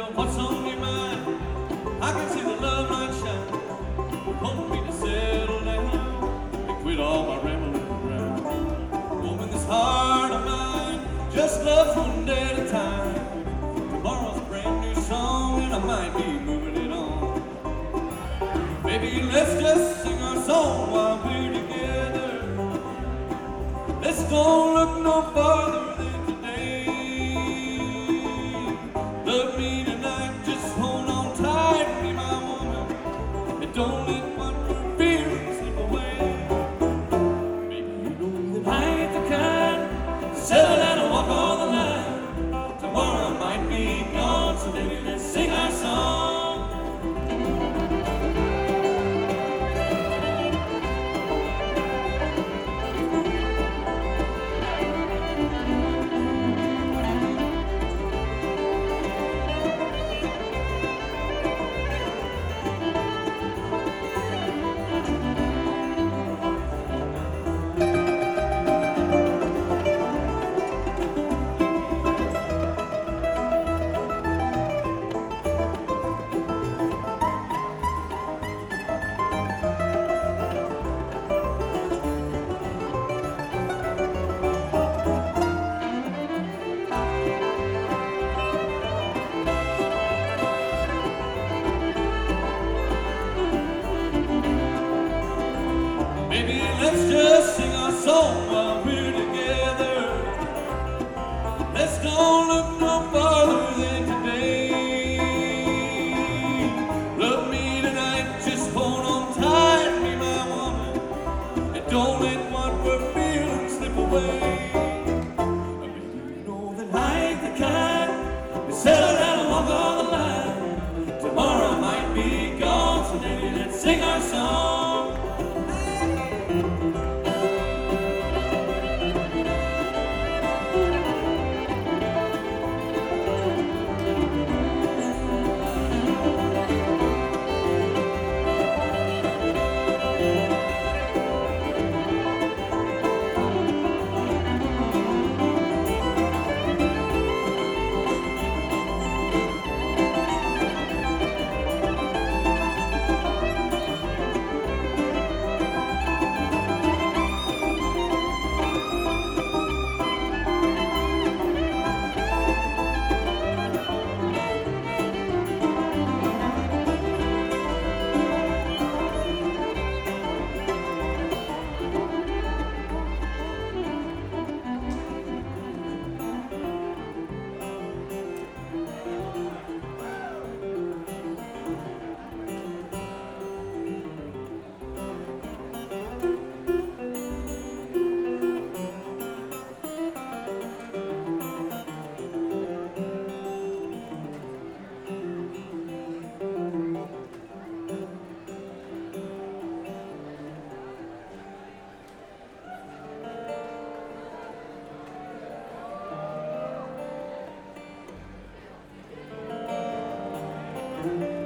what's on your mind? I can see the love light shine. Want me to settle down and quit all my rambling around. Woman, this heart of mine just loves one day at a time. Tomorrow's a brand new song and I might be moving it on. Baby, let's just sing our song while we're together. Let's don't look no farther than today. Love me tonight, just hold on tight, be my woman, and don't let what we're feeling slip away. Maybe you know that I ain't the kind to settle down and walk all the line. Tomorrow I might be gone, so baby, let's sing our song. Baby, let's just sing our song while we're together. Let's don't look no farther than today. Love me tonight, just hold on tight, be my woman, and don't let what we're feeling slip away. Baby, you know that I ain't the kind to settle down and walk all the line. Tomorrow I might be gone, so baby, let's sing our song. Thank you.